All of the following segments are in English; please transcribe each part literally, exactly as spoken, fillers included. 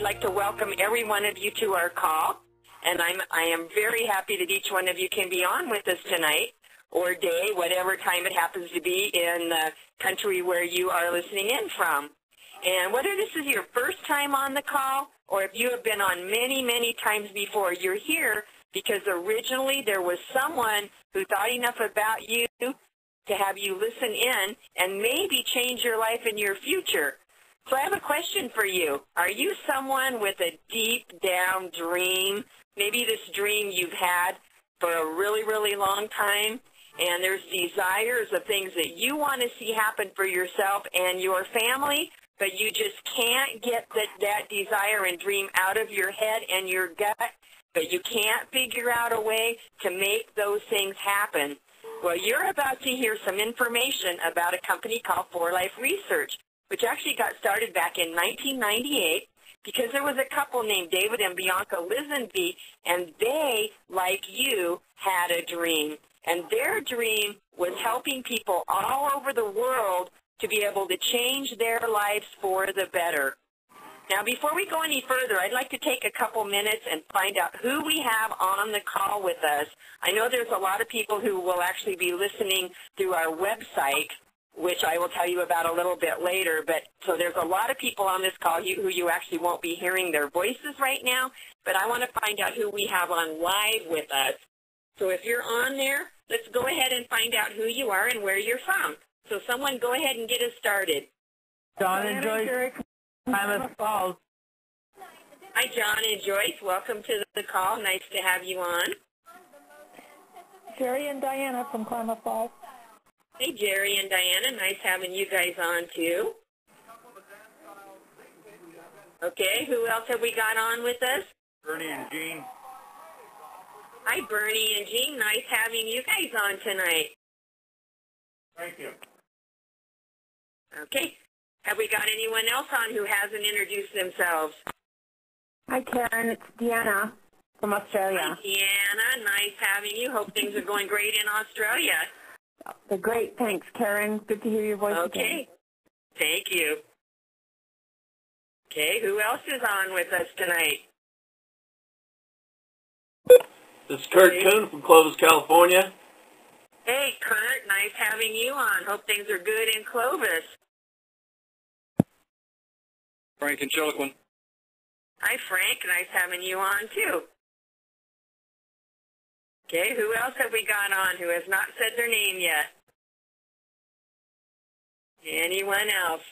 I'd like to welcome every one of you to our call, and I'm, I am very happy that each one of you can be on with us tonight, or day, whatever time it happens to be in the country where you are listening in from. And whether this is your first time on the call, or if you have been on many, many times before, you're here because originally there was someone who thought enough about you to have you listen in and maybe change your life and your future. So I have a question for you. Are you someone with a deep down dream? Maybe this dream you've had for a really, really long time, and there's desires of things that you want to see happen for yourself and your family, but you just can't get that, that desire and dream out of your head and your gut, but you can't figure out a way to make those things happen. Well, you're about to hear some information about a company called four life Research, which actually got started back in nineteen ninety-eight because there was a couple named David and Bianca Lisenby, and they, like you, had a dream. And their dream was helping people all over the world to be able to change their lives for the better. Now, before we go any further, I'd like to take a couple minutes and find out who we have on the call with us. I know there's a lot of people who will actually be listening through our website, which I will tell you about a little bit later. But so there's a lot of people on this call who you actually won't be hearing their voices right now, but I want to find out who we have on live with us. So if you're on there, let's go ahead and find out who you are and where you're from. So someone go ahead and get us started. John and Joyce, Klamath Falls. Hi, John and Joyce. Welcome to the call. Nice to have you on. Jerry and Diana from Klamath Falls. Hey, Jerry and Diana. Nice having you guys on, too. Okay, who else have we got on with us? Bernie and Jean. Hi, Bernie and Jean. Nice having you guys on tonight. Thank you. Okay. Have we got anyone else on who hasn't introduced themselves? Hi, Karen. It's Deanna from Australia. Hi, Deanna. Nice having you. Hope things are going great in Australia. They're great. Thanks, Karen. Good to hear your voice okay. again. Thank you. Okay, who else is on with us tonight? This is Kurt Kuhn from Clovis, California. Hey, Kurt. Nice having you on. Hope things are good in Clovis. Frank and Chiloquin. Hi, Frank. Nice having you on, too. Okay, who else have we got on who has not said their name yet? Anyone else?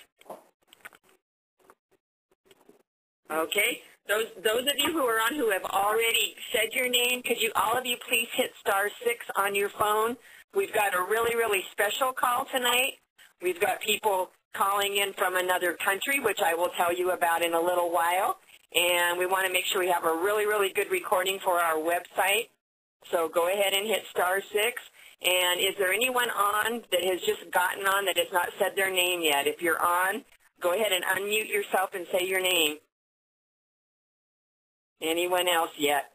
Okay, those those of you who are on who have already said your name, could you, all of you, please hit star six on your phone? We've got a really, really special call tonight. We've got people calling in from another country, which I will tell you about in a little while. And we want to make sure we have a really, really good recording for our website. So go ahead and hit star six. And is there anyone on that has just gotten on that has not said their name yet? If you're on, go ahead and unmute yourself and say your name. Anyone else yet?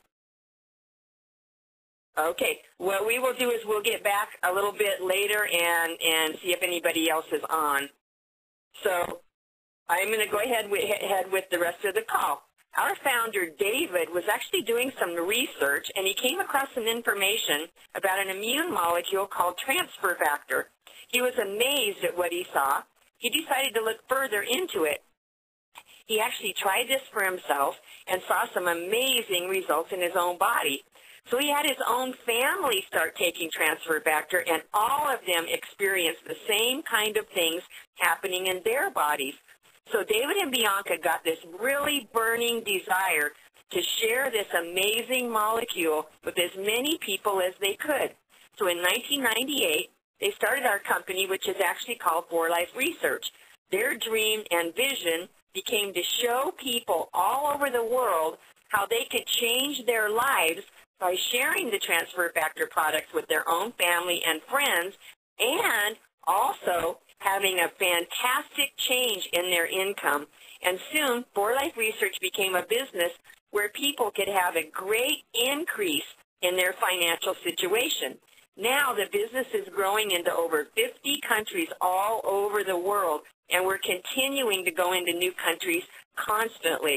Okay. What we will do is we'll get back a little bit later and, and see if anybody else is on. So I'm going to go ahead with, ahead with the rest of the call. Our founder, David, was actually doing some research, and he came across some information about an immune molecule called transfer factor. He was amazed at what he saw. He decided to look further into it. He actually tried this for himself and saw some amazing results in his own body. So he had his own family start taking transfer factor, and all of them experienced the same kind of things happening in their bodies. So David and Bianca got this really burning desire to share this amazing molecule with as many people as they could. So in nineteen ninety-eight, they started our company, which is actually called four life Research. Their dream and vision became to show people all over the world how they could change their lives by sharing the transfer factor products with their own family and friends, and also having a fantastic change in their income. And soon, four life Research became a business where people could have a great increase in their financial situation. Now the business is growing into over fifty countries all over the world, and we're continuing to go into new countries constantly.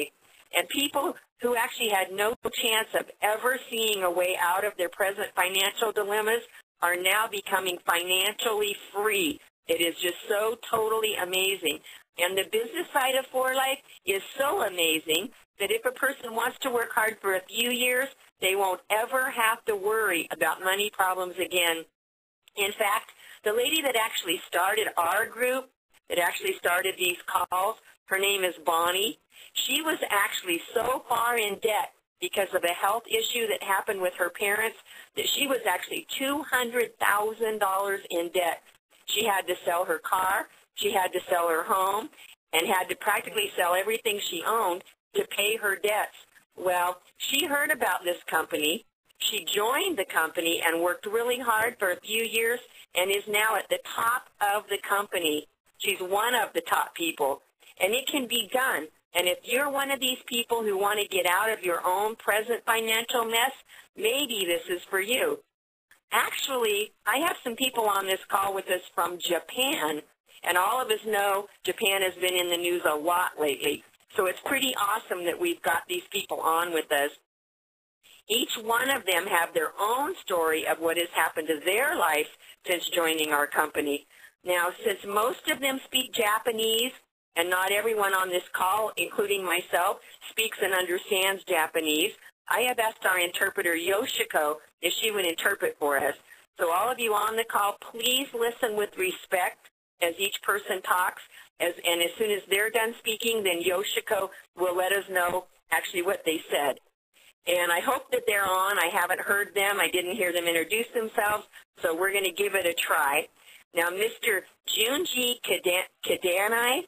And people who actually had no chance of ever seeing a way out of their present financial dilemmas are now becoming financially free. It is just so totally amazing. And the business side of four Life is so amazing that if a person wants to work hard for a few years, they won't ever have to worry about money problems again. In fact, the lady that actually started our group, that actually started these calls, her name is Bonnie. She was actually so far in debt because of a health issue that happened with her parents that she was actually two hundred thousand dollars in debt. She had to sell her car, she had to sell her home, and had to practically sell everything she owned to pay her debts. Well, she heard about this company. She joined the company and worked really hard for a few years and is now at the top of the company. She's one of the top people, and it can be done. And if you're one of these people who want to get out of your own present financial mess, maybe this is for you. Actually, I have some people on this call with us from Japan, and all of us know Japan has been in the news a lot lately. So it's pretty awesome that we've got these people on with us. Each one of them have their own story of what has happened to their life since joining our company. Now, since most of them speak Japanese, and not everyone on this call, including myself, speaks and understands Japanese, I have asked our interpreter, Yoshiko, if she would interpret for us. So all of you on the call, please listen with respect as each person talks, as, and as soon as they're done speaking, then Yoshiko will let us know actually what they said. And I hope that they're on. I haven't heard them. I didn't hear them introduce themselves, so we're going to give it a try. Now, Mister Junji Kadanai,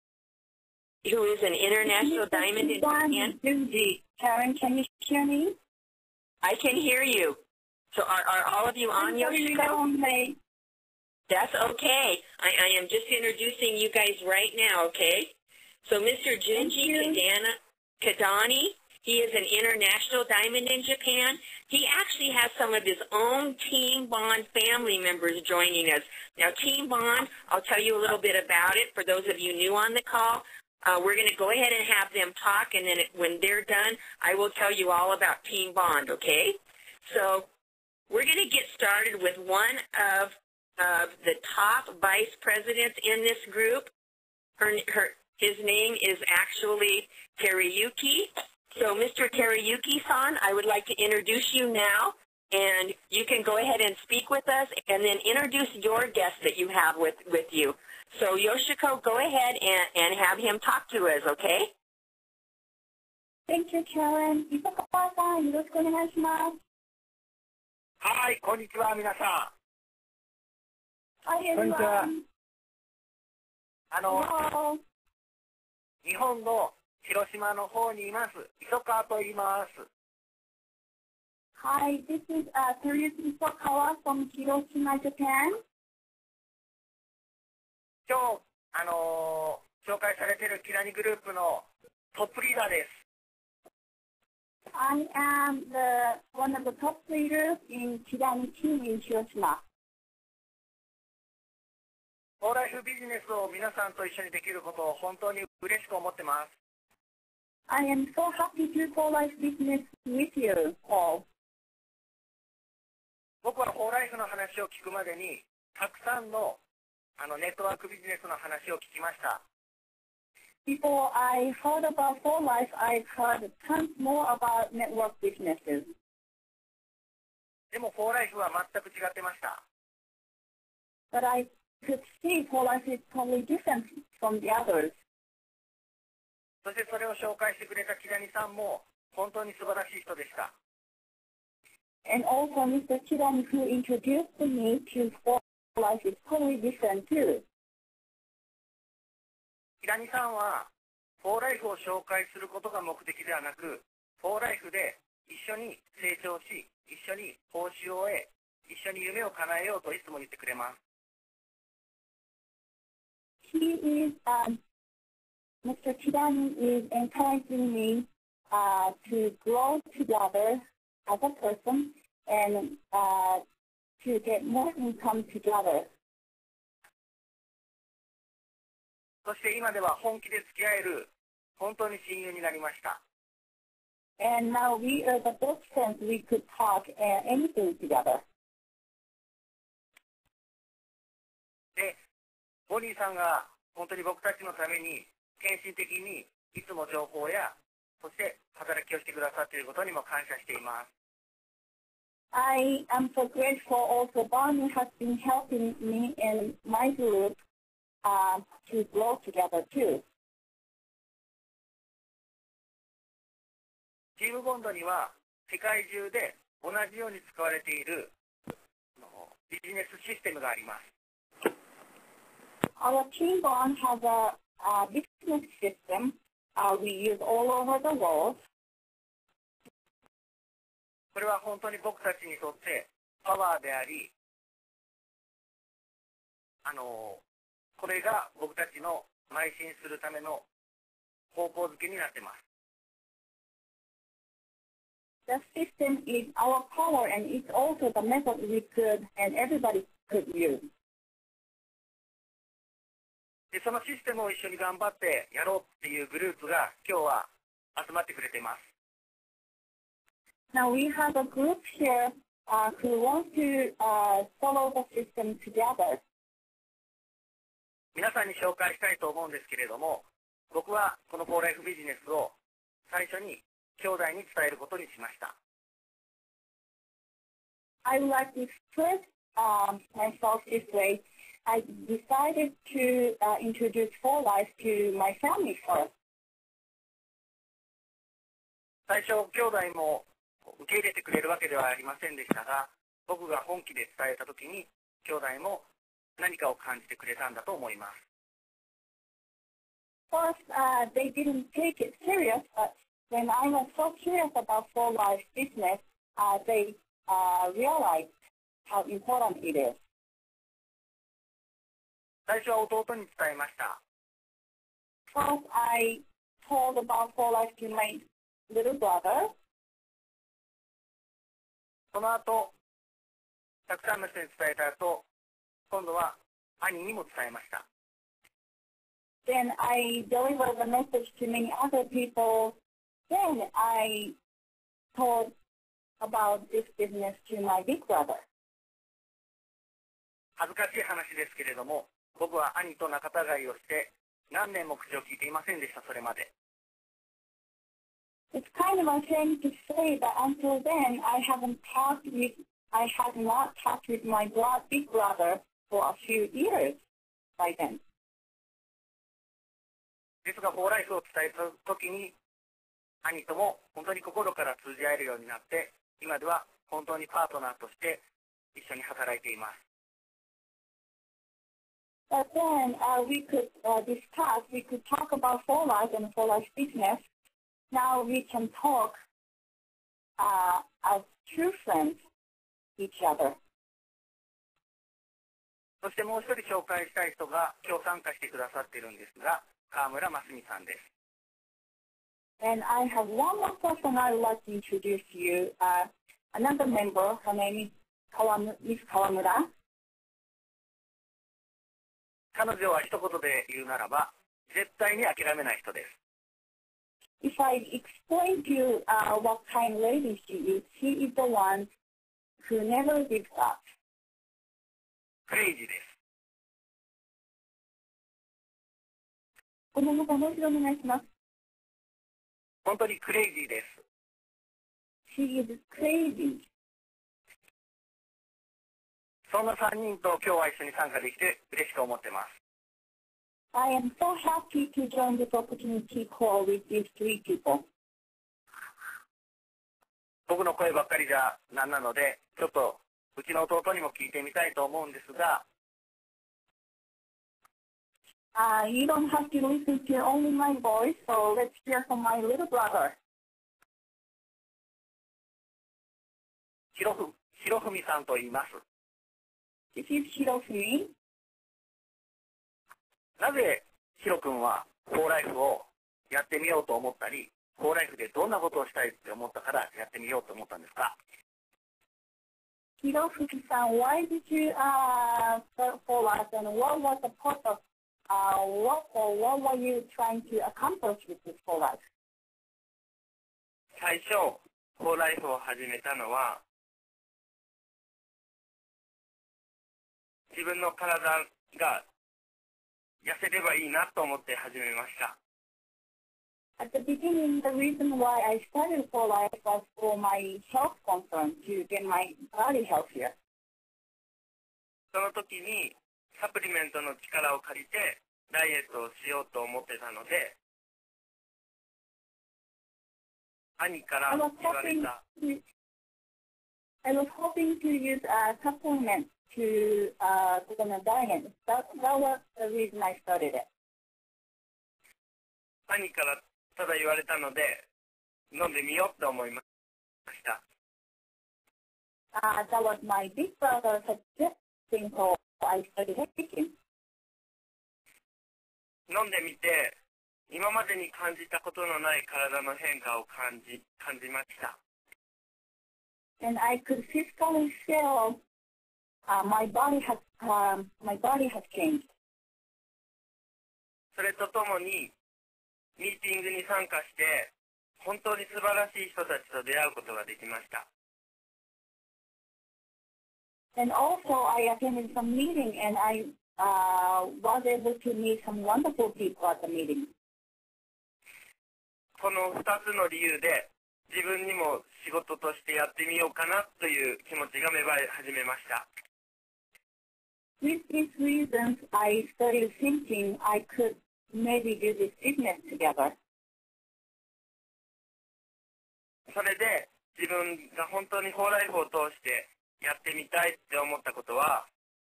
who is an international diamond in Japan. Junji, Karen, can you hear me? I can hear you. So are, are all of you on, Yoshiko? That's okay. I, I am just introducing you guys right now, okay? So Mister Junji Kadana, Kadani, he is an international diamond in Japan. He actually has some of his own Team Bond family members joining us. Now, Team Bond, I'll tell you a little bit about it for those of you new on the call. Uh, we're going to go ahead and have them talk, and then it, when they're done, I will tell you all about Team Bond, okay? So we're going to get started with one of, of the top vice presidents in this group. Her, her, his name is actually Teruyuki. So Mister Teruyuki-san, I would like to introduce you now, and you can go ahead and speak with us, and then introduce your guest that you have with, with you. So Yoshiko, go ahead and, and have him talk to us, okay? Thank you, Karen. 磯川さん、よろしくお願いします。 はい、こんにちは、皆さん。 Hi, everyone. こんにちは。あの、 Hello. 日本の広島の方にいます、磯川と言います。 Hi, this is uh, Teruyuki Isokawa from Hiroshima, Japan. 今日、あのー、紹介されているキラニグループのトップリーダーです。 I am the one of the top leaders in Kirani team in Hiroshima. フォーライフビジネスを皆さんと一緒にできることを本当に嬉しく思ってます。 I am so happy to do for life business with you all. 僕はフォーライフの話を聞くまでに、たくさんのあのネットワークビジネスの話を聞きました。 Before I heard about For Life, I've heard tons more about network businesses. でもフォーライフは全く違ってました。 But I could see For Life is totally different from the others. そしてそれを紹介してくれたキラニさんも本当に素晴らしい人でした。 And also Mister Kirani, who introduced me to For Life, is totally different too. キラニさんはフォーライフを紹介することが目的ではなく、フォーライフで一緒に成長し、一緒に報酬を得、一緒に夢を叶えようといつも言ってくれます。 He is, um, Mister Kirani is encouraging me uh, to grow together as a person and uh, to get more income together. そして今では本気で付き合える本当に親友になりました。 And now we are the best friends. We could talk uh, anything together. で、ボニーさんが本当に僕たちのために献身的にいつも情報やそして働きをしてくださっていることにも感謝しています。 I am so grateful also Bonnie has been helping me in my group uh, to grow together too. チームボンドには世界中で同じように使われているビジネスシステムがあります。 Our team bond has a, a business system uh, we use all over the world. これは本当に僕たちにとってパワーであり、あのこれが僕たちの邁進するための方向づけになっています。 The system is our power, and it's also the method we could and everybody could use. で、そのシステムを一緒に頑張ってやろうっていうグループが今日は集まってくれています。 Now we have a group here uh, who want to uh, follow the system together. 皆さんに紹介したいと思うんですけれども、僕はこのフォーライフビジネスを最初に兄弟に伝えることにしました。 I would like to express um, myself this way. I decided to uh, introduce four life to my family first. 最初、兄弟も受け入れてくれるわけではありませんでしたが、僕が本気で伝えたときに、兄弟も何かを感じてくれたんだと思います。 First, uh, they didn't take it serious, but when I was so curious about four life business, uh, they uh, realized how important it is. 最初は弟に伝えました。 First, I told about four life to my little brother. その後、たくさんの人に伝えた後、今度は兄にも伝えました。 Then I delivered the message to many other people. Then I told about this business to my big brother. 恥ずかしい話ですけれども、僕は兄と仲違いをして何年も口を聞いていませんでした、それまで。 It's kind of a shame to say that until then I haven't talked with, I had not talked with my bro- big brother for a few years by then. ですが、フォーライフを伝えたときに、兄とも本当に心から通じ合えるようになって、今では本当にパートナーとして一緒に働いています。 But then uh, we could uh, discuss, we could talk about four life and four life business. Now we can talk uh, as true friends each other. そしてもう一人紹介したい人が今日参加してくださっているんですが、川村真澄さんです。 And I have one more person I would like to introduce to you. Uh, another member, her name is Kawamura, Miss Kawamura. 彼女は一言で言うならば、絶対に諦めない人です。 If I explain to you uh, what kind of lady she is, she is the one who never gives up. クレイジーです。 このままもう一度お願いします。 本当にクレイジーです。 She is crazy. そんなさんにんと今日は一緒に参加できて嬉しく思ってます。 I am so happy to join this opportunity call with these three people. 僕の声ばっかりじゃなんなので、ちょっとうちの弟にも聞いてみたいと思うんですが、 Uh, you don't have to listen to only my voice, so let's hear from my little brother. ひろふ、ひろふみさんと言います。 This is Hirofumi. なぜひろくんはフォーライフをやってみようと思ったり、フォーライフでどんなことをしたいって思ったからやってみようと思ったんですか？ Hirofumi-san, why did you uh, start for us, and what was the purpose? Uh, what or what were you trying to accomplish with this for life? 最初、フォーライフを始めたのは、自分の体が痩せればいいなと思って始めました。 At the beginning, the reason why I started for life was for my health concern, to get my body healthier. その時にサプリメントの力を借りてダイエットをしようと思ってたので、兄から I was 言われ hoping た。 to, I was hoping to use a supplement to uh, go on a diet. That, that was the reason I started it. 兄からただ言われたので、飲んでみようと思いました。 Uh, that was my big brother suggesting, so I started taking. 飲んでみて、今までに感じたことのない体の変化を感じ、感じました。 And I could physically feel uh, my body has, um, my body has changed. それとともに、ミーティングに参加して、本当に素晴らしい人たちと出会うことができました。 And also, I attended some meeting, and I uh, was able to meet some wonderful people at the meeting. このふたつの理由で、自分にも仕事としてやってみようかなという気持ちが芽生え始めました。 With these reasons, I started thinking I could maybe do this business together. それで自分が本当にフォーライフを通してやってみたいって思ったことは、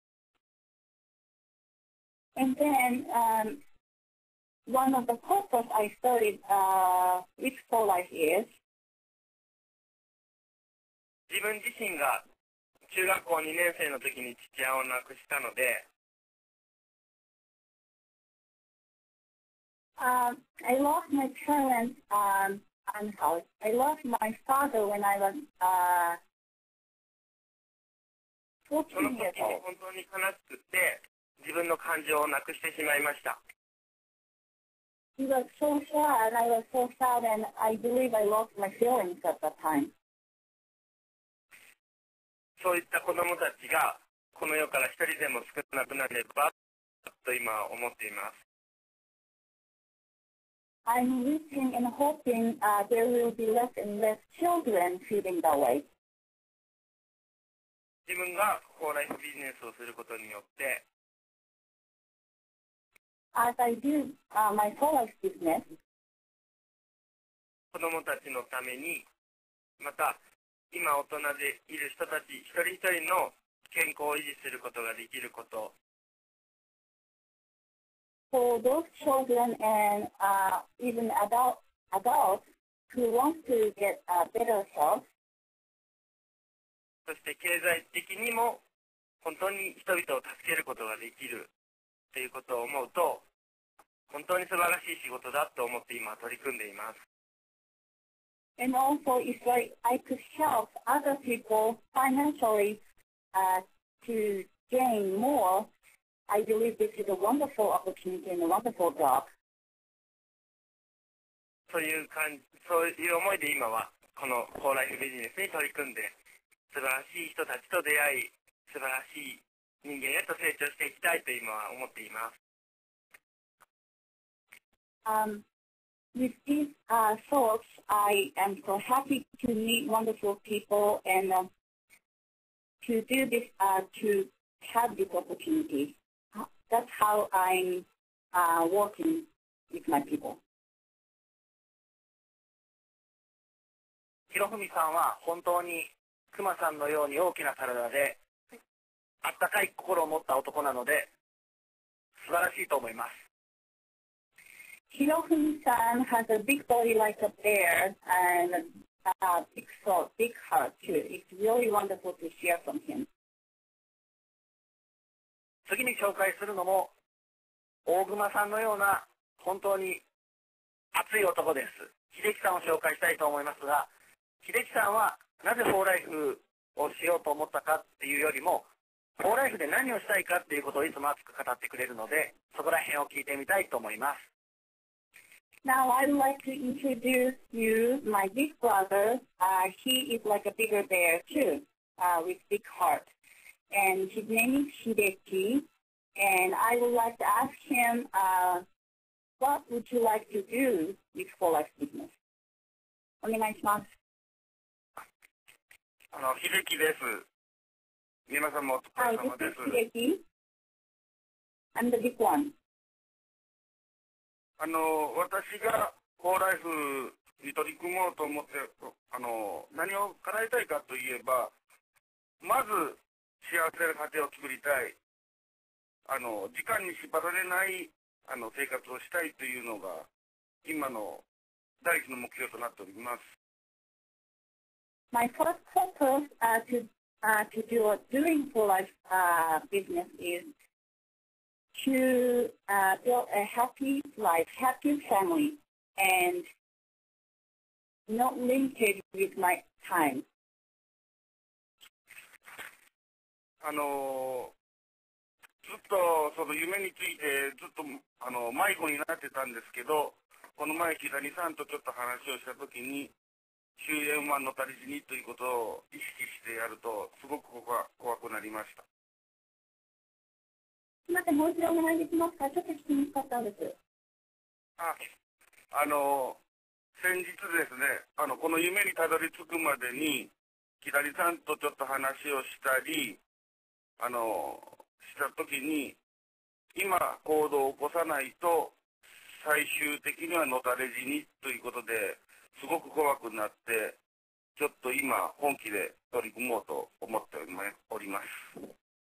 And then um, one of the purpose I started uh, with For Life is 自分自身が中学校にねん生の時に父親を亡くしたので、 uh, I lost my parents um, and how I lost my father when I was uh, その fourteen 時 years に old. 本当に悲しくて自分の感情をなくしてしまいました。 He was so sad, I was so sad, and I believe I lost my feelings at that time. そういった子供たちがこの世から一人でも少なくなればと今思っています。 I'm wishing and hoping uh, there will be less and less children feeling that way. 自分がフォーライフビジネスをすることによって、 As I do uh, my For Life business, 子供たちのために、また今大人でいる人たち一人一人の健康を維持することができること、 for those children and uh, even adult, adults who want to get uh, better health, そして経済的にも本当に人々を助けることができるということを思うと、本当に素晴らしい仕事だと思って今取り組んでいます。 and also if I, I could help other people financially uh, to gain more, I believe this is a wonderful opportunity and a wonderful job. そういう感じ、そういう思いで今はこのフォーライフビジネスに取り組んで、素晴らしい人たちと出会い、素晴らしい人間へと成長していきたいと今は思っています。 Um, with these uh, thoughts, I am so happy to meet wonderful people and uh, to do this, uh, to have this opportunity. That's how I'm uh, working with my people. ひろふみさんは本当にくまさんのように大きな体であったかい心を持った男なので素晴らしいと思います。 Hirofumi-san has a big body like a bear and a big soul, big heart too. It's really wonderful to hear from him. 次に紹介するのも大熊さんのような本当に熱い男です。秀樹さんを紹介したいと思いますが、秀樹さんはなぜフォーライフをしようと思ったかっていうよりも、フォーライフで何をしたいかっていうことをいつも熱く語ってくれるので、そこら辺を聞いてみたいと思います。 Now I would like to introduce you my big brother. Uh, he is like a bigger bear too, uh, with big heart. And his name is Hideki. And I would like to ask him, uh, what would you like to do with For Life Business? お願いします。 あの、秀樹です。皆さんもお疲 Hi, れ this 様で is す。 Hideki. I'm the big one. あの、私がフォーライフに取り組もうと思って、あの、何を叶えたいかといえば、まず幸せな家庭を作りたい。あの、時間に縛られないあの生活をしたいというのが、今の第一の目標となっております。 My first purpose uh, to uh, to do doing For Life uh, business is to uh, build a happy life, happy family, and not limited with my time. あの、ずっとその夢についてずっとあの迷子になってたんですけど、この前、木谷さんとちょっと話をしたときに、終焉はのたれ死にということを意識してやると、すごく怖怖くなりました。 すみません、もう一度お願いできますか？ちょっと聞きにくかったんです。 あ、あの、先日ですね、あの、この夢にたどり着くまでに、木谷さんとちょっと話をしたり、あの、したときに、今、行動を起こさないと、最終的にはのたれ死にということで、すごく怖くなって、ちょっと今、本気で取り組もうと思っております。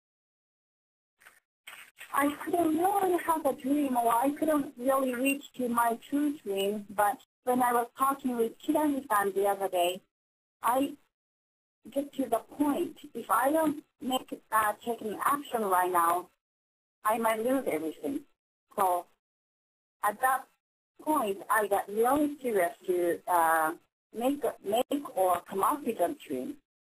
I couldn't really have a dream, or I couldn't really reach to my true dream, but when I was talking with Kirami-san the other day, I get to the point, if I don't make uh, take any action right now, I might lose everything. So at that point, I got really serious to uh, make, make or come up with a dream.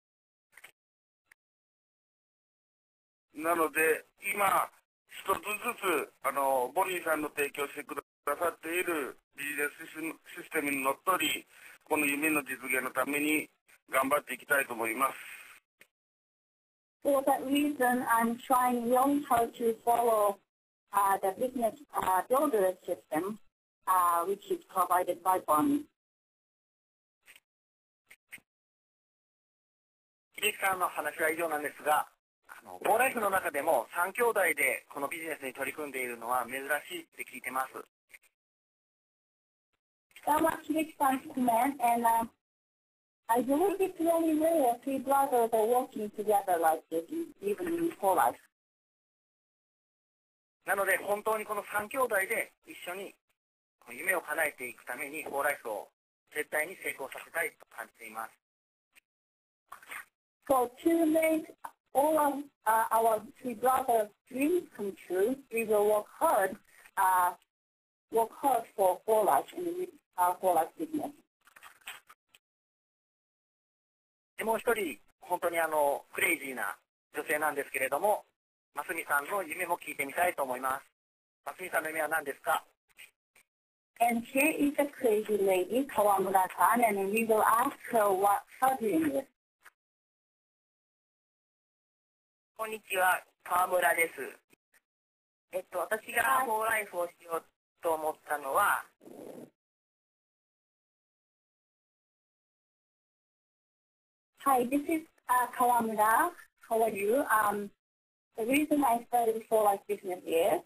なので、今、一つずつ、あの、ボニーさんの提供してくださっているビジネスシステムにのっとり、この夢の実現のために頑張っていきたいと思います。 For that reason, I'm trying really hard to follow uh, the business uh, builder system, uh, which is provided by Bonnie. 秀樹さんの話は以上なんですが、あの、フォーライフの中でもさん兄弟でこのビジネスに取り組んでいるのは珍しいって聞いてます。 That was Hideki-san's comment, and uh, I believe it's really rare three brothers are working together like this, even in For Life. なので、本当にこのさん兄弟で一緒に夢を叶えていくために、フォーライフを絶対に成功させたいと感じています。 So to make all of uh, our three brothers' dreams come true, we will work hard, uh, work hard for For Life and uh, For Life business. でもう一人、本当にあの、クレイジーな女性なんですけれども、ますみさんの夢も聞いてみたいと思います。ますみさんの夢は何ですか？ And here is a crazy lady, Kawamura-san, and we will ask her what her dream is. こんにちは、川村です。えっと、私がフォーライフをしようと思ったのは、 Hi, this is uh, Kawamura. How are you? Um, the reason I started For Life business is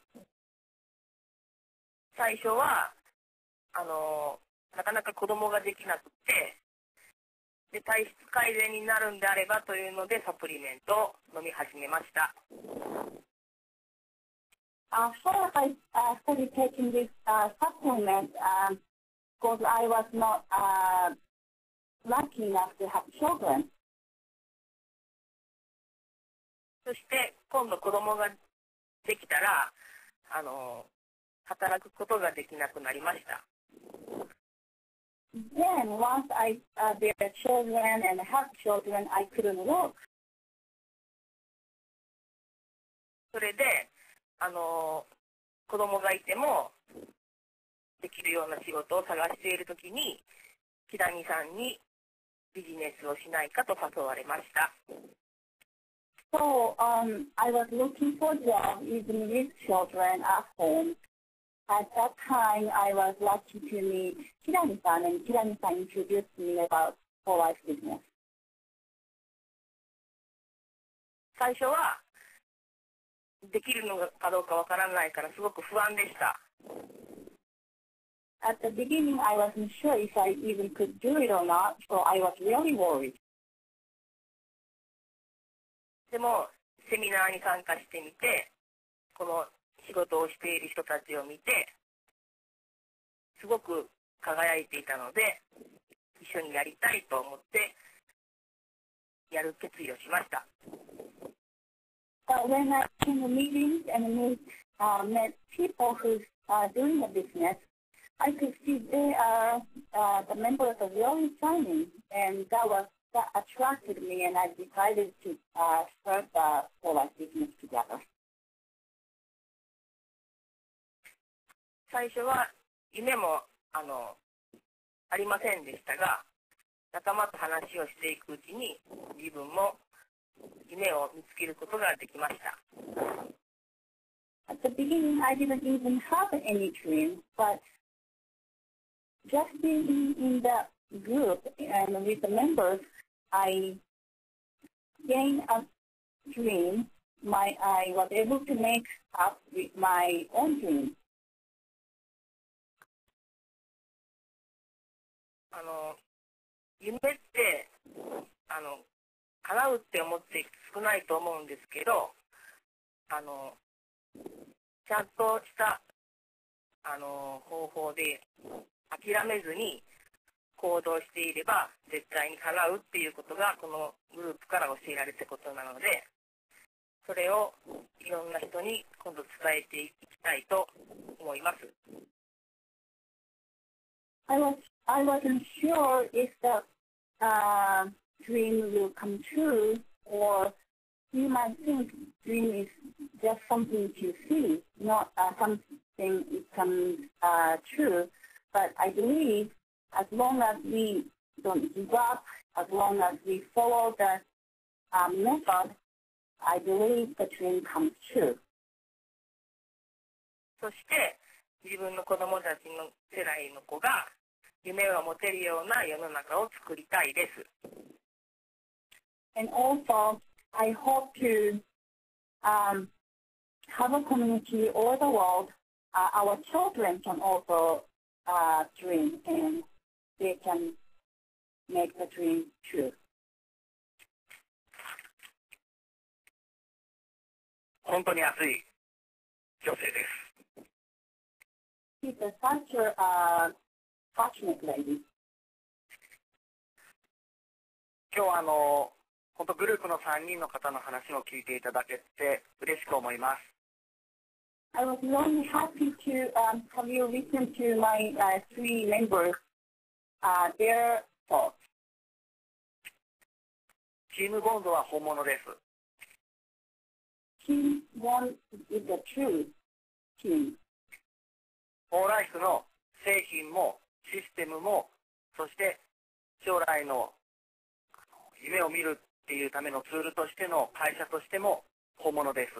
最初は、あの、なかなか子供ができなくて、で、体質改善になるんであればというので、サプリメントを飲み始めました。 uh, first I uh, started taking this uh, supplement um, because I was not uh, lucky enough to have children. そして、今度子供ができたら、あの、働くことができなくなりました。 Then once I uh, bear children and have children, I couldn't work. それで、あの、子供がいても、 できるような仕事を探しているときに、木谷さんにビジネスをしないかと誘われました。 So um, I was looking for a job even with children at home. At that time, I was lucky to meet Kirani-san, and Kirani-san introduced me about whole life business. 最初はできるのかどうかわからないからすごく不安でした。 At the beginning, I wasn't sure if I even could do it or not, so I was really worried. でもセミナーに参加してみて、この仕事をしている人たちを見て、すごく輝いていたので、一緒にやりたいと思ってやる決意をしました。 But when I came to meetings and meet, uh, met people who are doing the business, I could see they are, uh, the members are really shining, and that was that attracted me, and I decided to uh, start the whole life business together. 最初は夢もあのありませんでしたが、仲間と話をしていくうちに自分も夢を見つけることができました。 At the beginning, I didn't even have any dream, but just being in the group and with the members, I gained a dream. My, I was able to make up with my own dream. あの夢ってあの叶うって思って少ないと思うんですけど、あのちゃんとしたあの方法で諦めずに行動していれば絶対に叶うっていうことがこのグループから教えられたことなので、それをいろんな人に今度伝えていきたいと思います。 I was I wasn't sure if the uh, dream will come true, or you might think dream is just something to see, not uh, something it comes uh, true. But I believe as long as we don't give up, as long as we follow the uh, method, I believe the dream comes true. そして自分の子供たちの世代の子が夢を持てるような世の中を作りたいです。 And also, I hope to um, have a community all the world. Uh, our children can also uh, dream, and they can make the dream true. 本当に熱い女性です。 She's a such a uh, fortunate lady. 今日はあの本当グループのさんにんの方の話を聞いていただけて嬉しく思います。 I was really happy to um, have you listen to my uh, three members, uh, their thoughts. チームボンドは本物です。 Team one is the true team. フォーライフの製品もシステムも、そして将来の夢を見るっていうためのツールとしての会社としても本物です。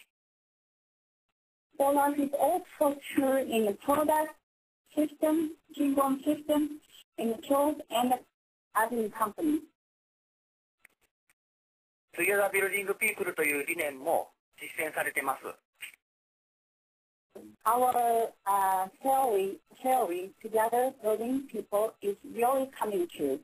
Whole life is also true in the product, system, Team one system, in the tools, and the admin company. Together Building People という理念も実践されています。 Our uh, theory, theory, together building people, is really coming true.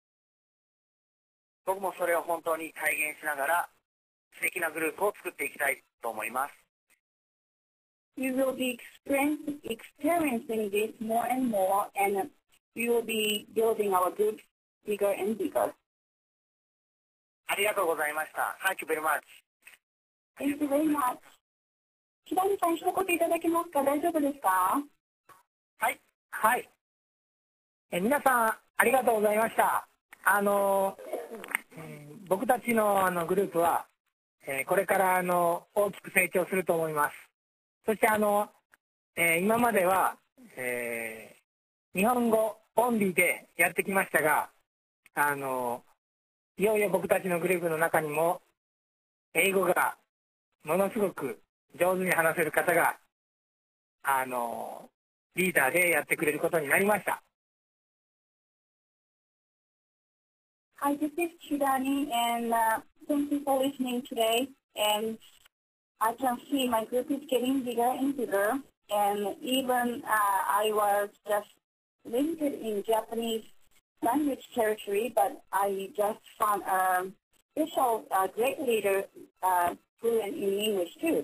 僕もそれを本当に体現しながら素敵なグループを作っていきたいと思います。 You will be experience, experiencing this more and more, and we will be building our group bigger and bigger. ありがとうございました。Thank you very much. Thank you very much. 木谷さん、一言いただけますか？大丈夫ですか？ はい。はい。え皆さん、ありがとうございました。あの、えー、僕たちのあのグループは、えー、これからあの大きく成長すると思います。そしてあの、えー、今まではえー、日本語オンリーでやってきましたが、あの、いよいよ僕たちのグループの中にも、英語がものすごく上手に話せる方が、あの、リーダーでやってくれることになりました。 Hi, this is Chidani, and uh, thank you for listening today. And I can see my group is getting bigger and bigger. And even uh, I was just limited in Japanese language territory, but I just found a special uh, great leader uh, fluent in English too.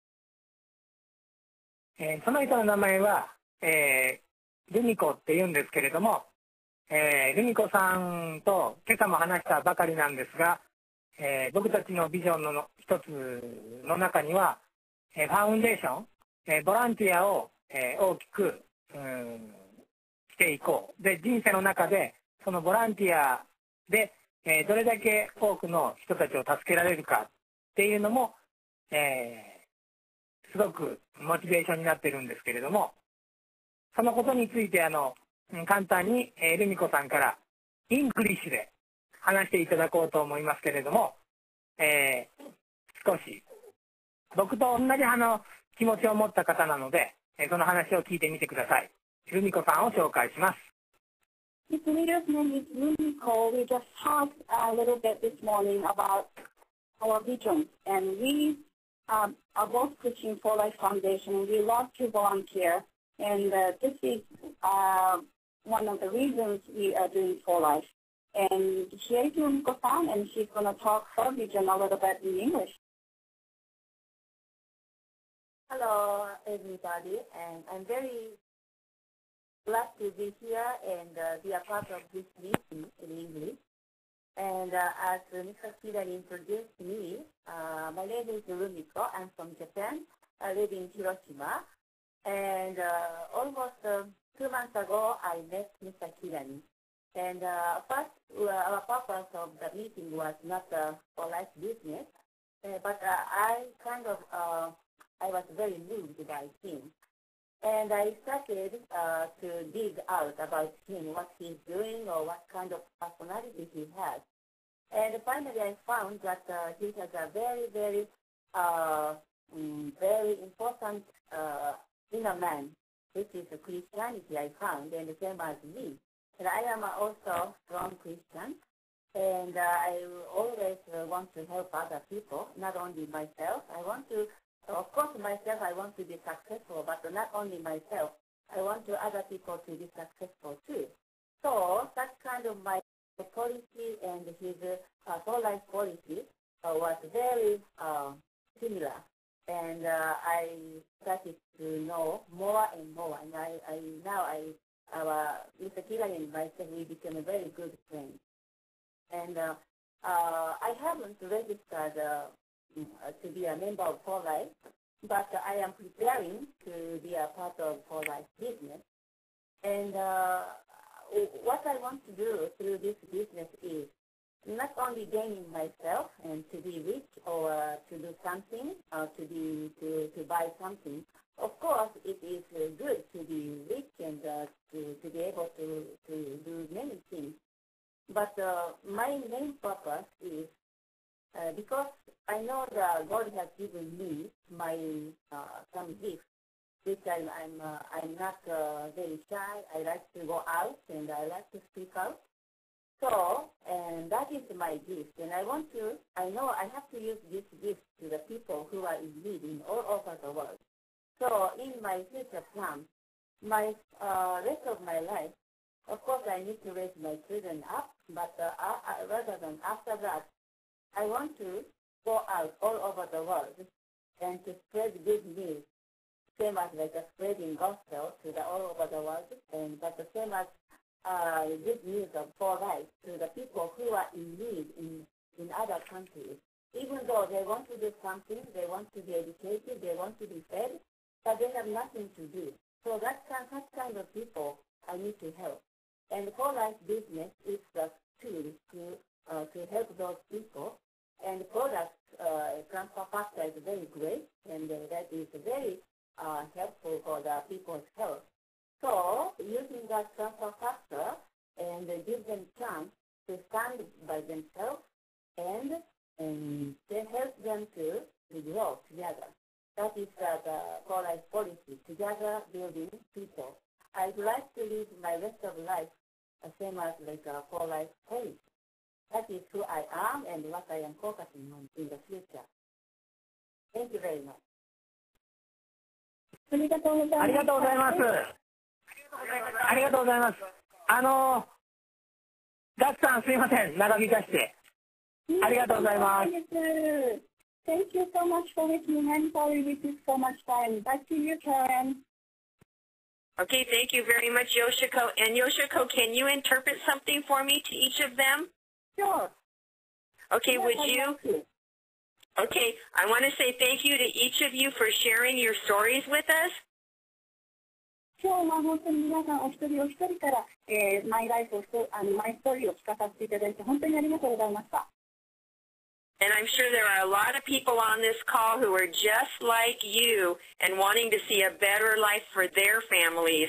えー、その人の名前は、えー、ルミコって言うんですけれども、えー、ルミコさんと今朝も話したばかりなんですが、えー、僕たちのビジョンの一つの中には、えー、ファウンデーション、えー、ボランティアを、えー、大きく、うん、していこう。で、人生の中でそのボランティアで、えー、どれだけ多くの人たちを助けられるかっていうのも、えー、すごくモチベーションになってるんですけれども、そのことについてあの簡単に、えー、ルミコさんからイングリッシュで話していただこうと思いますけれども、えー、少し僕と同じあの気持ちを持った方なので、えー、その話を聞いてみてください。ルミコさんを紹介します。 This leader's name is Rumiko. We just talked a little bit this morning about our vision, and we um, are both pushing For Life Foundation. We love to volunteer, and uh, this is uh, one of the reasons we are doing For Life. And here is Rumiko-san, and she's going to talk her vision a little bit in English. Hello, everybody, and I'm very glad to be here and uh, be a part of this meeting in English. And uh, as Mister Kidani introduced me, uh, my name is Rumiko. I'm from Japan. I live in Hiroshima. And uh, almost uh, two months ago, I met Mister Kidani. And uh, first, uh, our purpose of the meeting was not uh, for life business, uh, but uh, I kind of, uh, I was very moved by him. And I started uh, to dig out about him, what he's doing or what kind of personality he has. And finally I found that uh, he has a very, very, uh, um, very important uh, inner man, which is Christianity I found, and the same as me. And I am also a strong Christian, and uh, I always uh, want to help other people, not only myself. I want to Of course, myself, I want to be successful, but not only myself. I want to other people to be successful too. So that kind of my policy and his uh, whole life policy uh, was very uh, similar. And uh, I started to know more and more. And I, I now I, our Mister Kidani and myself, we became a very good friends. And uh, uh, I haven't registered uh, Uh, to be a member of For Life, but uh, I am preparing to be a part of For Life business. And uh, what I want to do through this business is not only gaining myself and to be rich or uh, to do something, or to be to, to buy something. Of course, it is uh, good to be rich and uh, to, to be able to, to do many things. But uh, my main purpose is Uh, because I know that God has given me my uh, some gifts, which I'm I'm uh, I'm not uh, very shy. I like to go out and I like to speak out. So, and that is my gift. And I want to. I know I have to use this gift to the people who are in need in all over the world. So, in my future plan, my uh, rest of my life, of course, I need to raise my children up. But uh, I, I, rather than after that, I want to go out all over the world and to spread good news, same as like a spreading gospel to the all over the world, and but the same as uh, good news of For Life to the people who are in need in, in other countries. Even though they want to do something, they want to be educated, they want to be fed, but they have nothing to do. So that kind, that kind of people I need to help. And For Life business is the tool to Uh, to help those people, and the product uh, transfer factor is very great, and uh, that is very uh, helpful for the people's health. So using that transfer factor and give them chance to stand by themselves and, and they help them to, to grow together. That is uh, the For Life policy, together building people. I'd like to live my rest of life the same as like a For Life policy. That is who I am and what I am focusing on in the future. Thank you very much. ありがとうございます。 ありがとうございます。ありがとうございます。あの、ガッツさんすいません。長引かして。ありがとうございます。 Thank you so much for listening. I'm sorry we took so much time. Back to you, Karen. Okay, thank you very much, Yoshiko. And Yoshiko, can you interpret something for me to each of them? Sure. Okay, yes, would I'd you? like to. Okay, I want to say thank you to each of you for sharing your stories with us. 今日は本当に皆さんお一人お一人から、えー、マイライフをあのマイストーリーを聞かさせていただいて本当にありがとうございました。 And I'm sure there are a lot of people on this call who are just like you and wanting to see a better life for their families.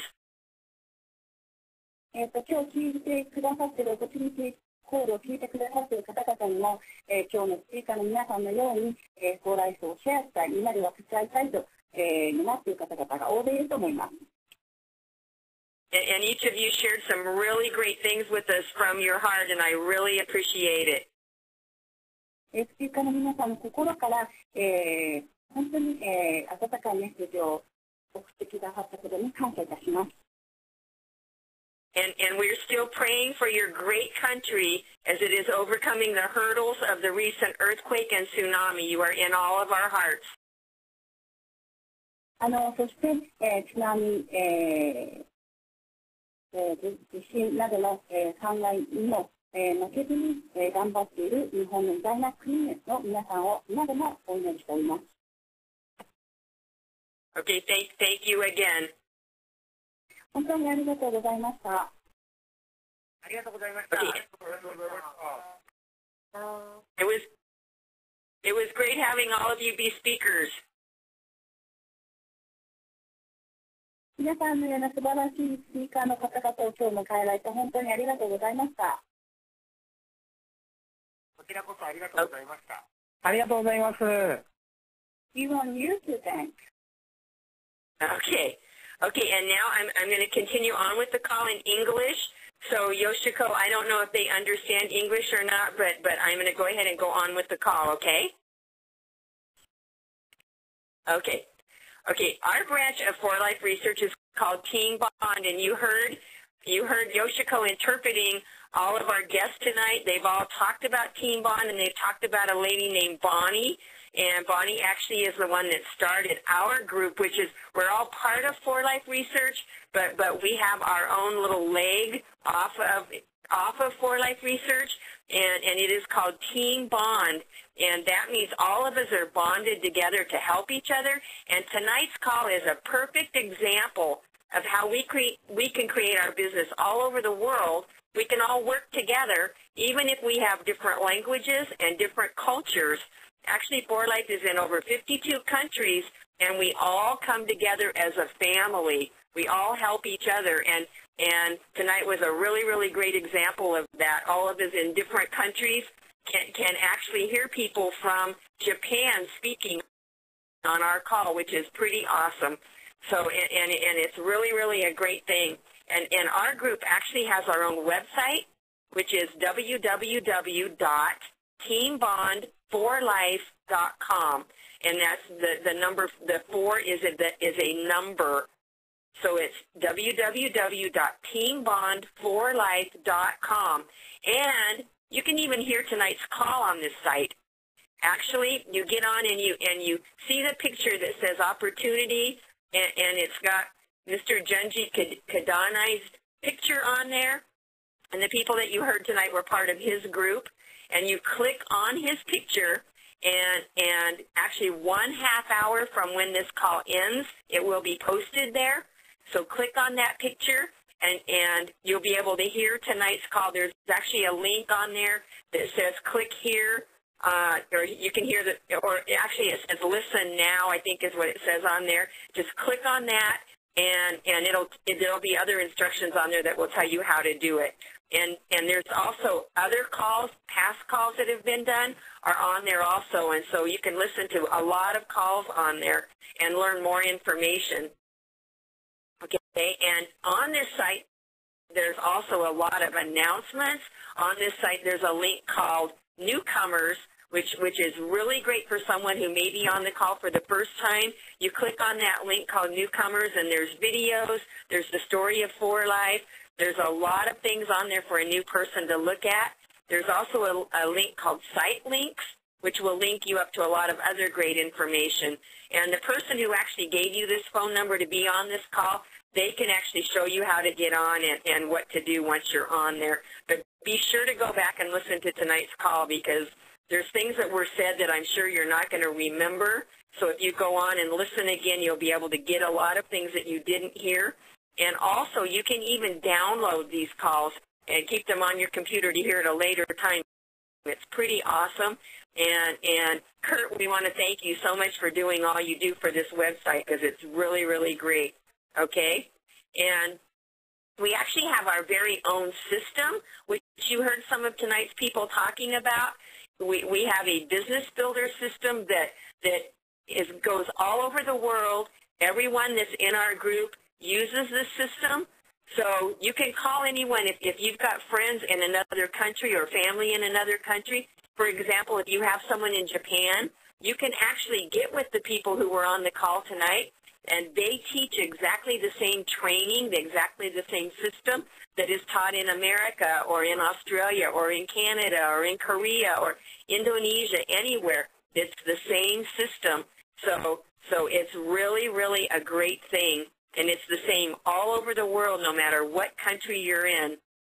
えっと今日聞いてくださっているオポチュニティコールを聞いてくださっている方々にも、えー、今日のスピーカーの皆さんのように、えー、フォーライフをシェアしたい、みんなで分かち合いたいと、えー、なっている方々が大勢いると思います。 And each of you shared some really great things with us from your heart, and I really appreciate it. スピーカーの皆さんの心から、えー、本当に、えー、温かいメッセージを送ってくださったことに感謝いたします。 And, and we're still praying for your great country as it is overcoming the hurdles of the recent earthquake and tsunami. You are in all of our hearts. あのそして、えー、津波、えーえー、地震などの、えー、災害にも、えー、負けずに、えー、頑張っている日本の偉大な国の皆さんを今でもお祈りしております。 Okay, thank, thank you again. 本当にありがとうございました。 ありがとうございました。 Okay. It was, it was great having all of you be speakers. 皆さんのような素晴らしいスピーカーの方々を今日迎えられて本当にありがとうございました。 こちらこそありがとうございました。 ありがとうございます。 We want you to thank. Okay. Okay, and now I'm, I'm going to continue on with the call in English. So, Yoshiko, I don't know if they understand English or not, but, but I'm going to go ahead and go on with the call, okay? Okay. Okay, our branch of For Life Research is called Team Bond, and you heard, you heard Yoshiko interpreting all of our guests tonight. They've all talked about Team Bond, and they've talked about a lady named Bonnie. And Bonnie actually is the one that started our group, which is, we're all part of For Life Research, but, but we have our own little leg off of, off of For Life Research, and, and it is called Team Bond. And that means all of us are bonded together to help each other. And tonight's call is a perfect example of how we create, we can create our business all over the world. We can all work together, even if we have different languages and different cultures. Actually, For Life is in over fifty-two countries, and we all come together as a family. We all help each other, and, and tonight was a really, really great example of that. All of us in different countries can, can actually hear people from Japan speaking on our call, which is pretty awesome. So, and, and, and it's really, really a great thing. And, and our group actually has our own website, which is w w w dot team bond for life dot com. And that's the, the number, the four is a, is a number. So it's w w w dot team bond for life dot com. And you can even hear tonight's call on this site. Actually, you get on and you, and you see the picture that says opportunity, and, and it's got Mister Junji Kadanai's picture on there. And the people that you heard tonight were part of his group. And you click on his picture, and, and actually one half hour from when this call ends, it will be posted there. So click on that picture, and, and you'll be able to hear tonight's call. There's actually a link on there that says click here, uh, or you can hear the, or actually it says listen now, I think is what it says on there. Just click on that, and and it'll there'll be other instructions on there that will tell you how to do it. And and there's also other calls, past calls that have been done are on there also, and so you can listen to a lot of calls on there and learn more information. Okay, and on this site, there's also a lot of announcements. On this site, there's a link called Newcomers, which which is really great for someone who may be on the call for the first time. You click on that link called Newcomers, and there's videos. There's the story of four life. There's a lot of things on there for a new person to look at. There's also a, a link called Site Links, which will link you up to a lot of other great information. And the person who actually gave you this phone number to be on this call, they can actually show you how to get on and, and what to do once you're on there. But be sure to go back and listen to tonight's call, because there's things that were said that I'm sure you're not going to remember. So if you go on and listen again, you'll be able to get a lot of things that you didn't hear. And also, you can even download these calls and keep them on your computer to hear at a later time. It's pretty awesome. And, and Kurt, we want to thank you so much for doing all you do for this website, because it's really, really great. Okay? And we actually have our very own system, which you heard some of tonight's people talking about. We, we have a business builder system that, that is, goes all over the world. Everyone that's in our group uses this system. So you can call anyone if, if you've got friends in another country or family in another country. For example, if you have someone in Japan, you can actually get with the people who were on the call tonight, and they teach exactly the same training, exactly the same system that is taught in America or in Australia or in Canada or in Korea or Indonesia, anywhere. It's the same system. So, so it's really, really a great thing. And it's the same all over the world, no matter what country you're in.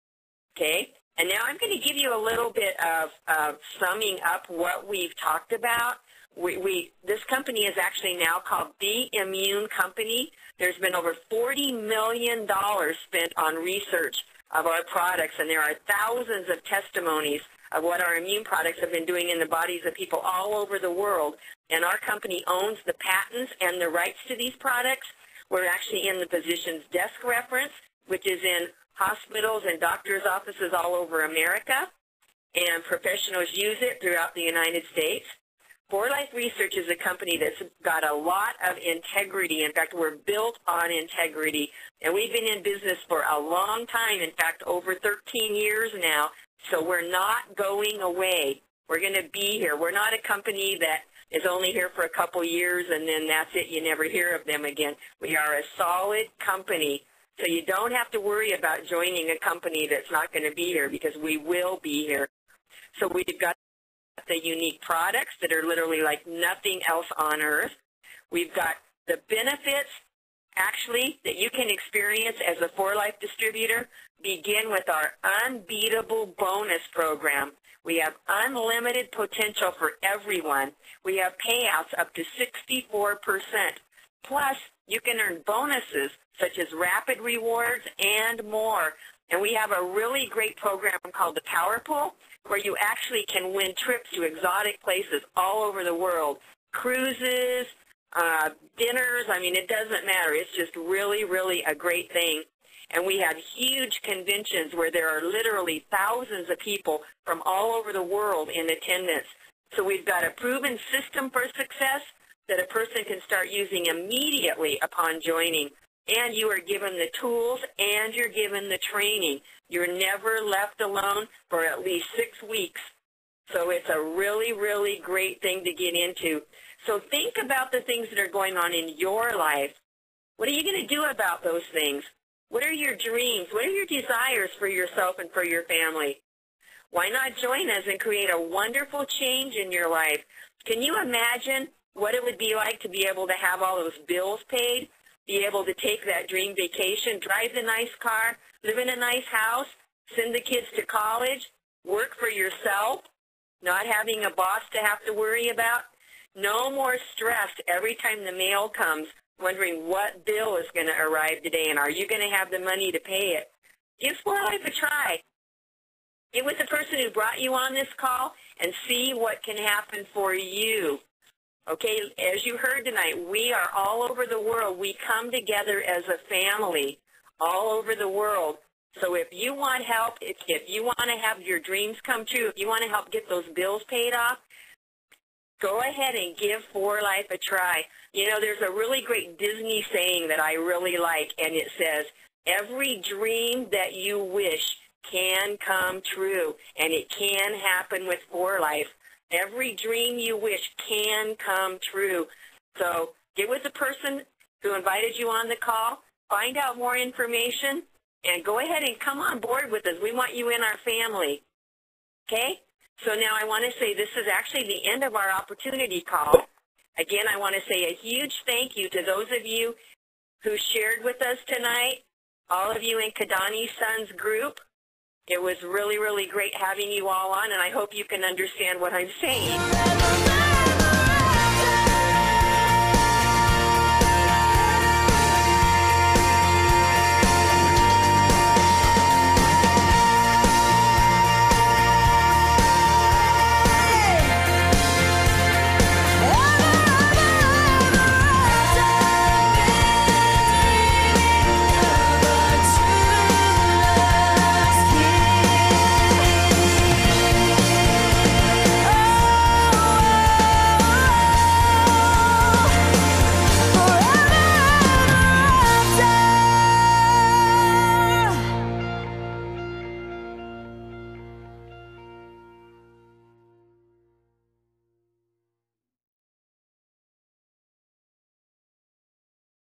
Okay? And now I'm going to give you a little bit of, of summing up what we've talked about. We, we, this company is actually now called The Immune Company. There's been over forty million dollars spent on research of our products, and there are thousands of testimonies of what our immune products have been doing in the bodies of people all over the world. And our company owns the patents and the rights to these products. We're actually in the physician's desk reference, which is in hospitals and doctors' offices all over America, and professionals use it throughout the United States. four Life Research is a company that's got a lot of integrity. In fact, we're built on integrity, and we've been in business for a long time, in fact, over thirteen years now, so we're not going away. We're going to be here. We're not a company that is only here for a couple years and then that's it. You never hear of them again. We are a solid company, so you don't have to worry about joining a company that's not going to be here, because we will be here. So we've got the unique products that are literally like nothing else on earth. We've got the benefits, actually, that you can experience as a four Life distributor begin with our unbeatable bonus program. We have unlimited potential for everyone. We have payouts up to sixty-four percent. Plus, you can earn bonuses such as rapid rewards and more. And we have a really great program called the Power Pool, where you actually can win trips to exotic places all over the world. Cruises, uh, dinners, I mean, it doesn't matter. It's just really, really a great thing. And we have huge conventions where there are literally thousands of people from all over the world in attendance. So we've got a proven system for success that a person can start using immediately upon joining. And you are given the tools and you're given the training. You're never left alone for at least six weeks. So it's a really, really great thing to get into. So think about the things that are going on in your life. What are you going to do about those things? What are your dreams? What are your desires for yourself and for your family? Why not join us and create a wonderful change in your life? Can you imagine what it would be like to be able to have all those bills paid, be able to take that dream vacation, drive the nice car, live in a nice house, send the kids to college, work for yourself, not having a boss to have to worry about? No more stress every time the mail comes, wondering what bill is going to arrive today and are you going to have the money to pay it. Give four Life a try. Get with the person who brought you on this call and see what can happen for you. Okay, as you heard tonight, we are all over the world. We come together as a family all over the world. So if you want help, if, if you want to have your dreams come true, if you want to help get those bills paid off, go ahead and give For Life a try. You know, there's a really great Disney saying that I really like, and it says, every dream that you wish can come true, and it can happen with For Life. Every dream you wish can come true. So get with the person who invited you on the call, find out more information, and go ahead and come on board with us. We want you in our family. Okay? So now I want to say this is actually the end of our opportunity call. Again, I want to say a huge thank you to those of you who shared with us tonight, all of you in Kadani Sons group. It was really, really great having you all on, and I hope you can understand what I'm saying.